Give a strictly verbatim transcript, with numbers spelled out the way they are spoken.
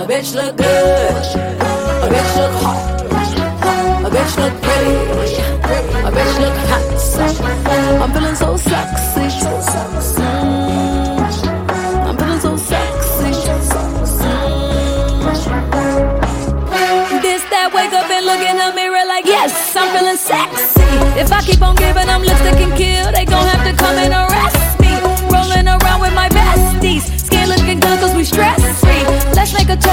bitch look good. A bitch look hot. A bitch look pretty. A bitch look hot. I'm feeling so sexy. Mm. I'm feeling so sexy. Mm. This that wake up and look in the mirror like yes, I'm feeling sexy. If I keep on giving them lipstick and kill, they gon' have to come in around.